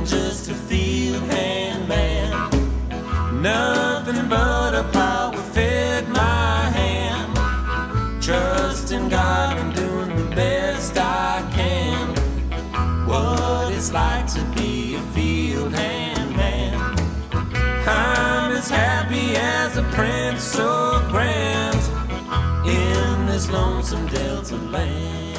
I'm just a field hand man, nothing but a power fed my hand. Trusting God and doing the best I can. What it's like to be a field hand man. I'm as happy as a prince so grand in this lonesome Delta land.